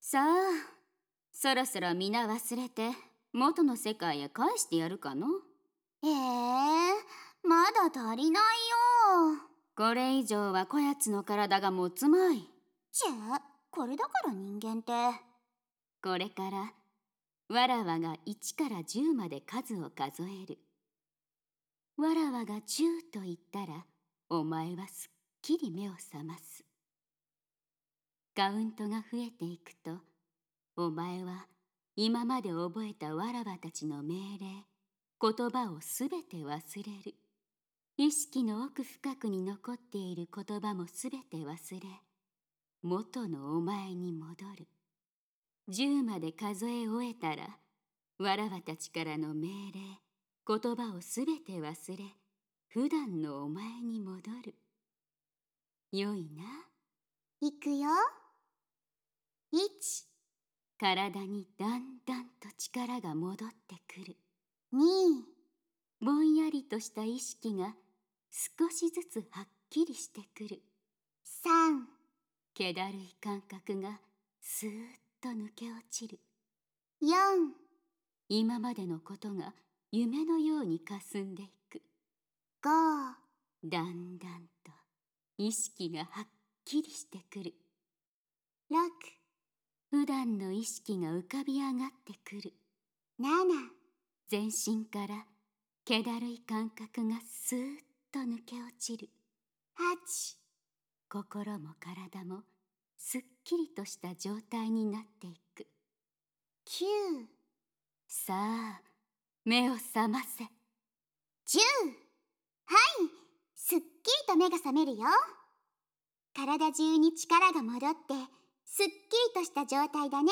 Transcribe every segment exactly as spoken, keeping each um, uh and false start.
さあ、そろそろ皆忘れて元の世界へ返してやるかの。 ええまだ足りないよ。 これ以上はこやつの体が持つまい。 ちぇ、これだから人間って。 これからわらわがいちからじゅうまで数を数える。わらわがじゅうと言ったら、お前はすっきり目を覚ます。カウントが増えていくと、お前は今まで覚えたわらわたちの命令、言葉をすべて忘れる。意識の奥深くに残っている言葉もすべて忘れ、元のお前に戻る。じゅうまで数え終えたら、わらわたちからの命令、言葉をすべて忘れ、普段のお前に戻る。よいな。 いくよ。いち、 体にだんだんと力が戻ってくる。 に、 ぼんやりとした意識が少しずつはっきりしてくる。 さん、 気だるい感覚がスーッと抜け落ちる。 よん、 今までのことが夢のようにかすんでいく。 ご、 だんだんと意識がはっきりしてくる。 ろく、 普段の意識が浮かび上がってくる。 なな、 全身から気だるい感覚がスーッと抜け落ちる。 はち、 心も体もすっきりとした状態になっていく。 きゅう、 さあ、目を覚ませ。 じゅう。はい、すっきりと目が覚めるよ。体中に力が戻ってすっきりとした状態だね。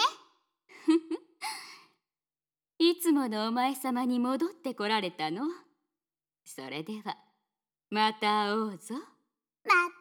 いつものお前様に戻ってこられたの。それではまた会おうぞ。 また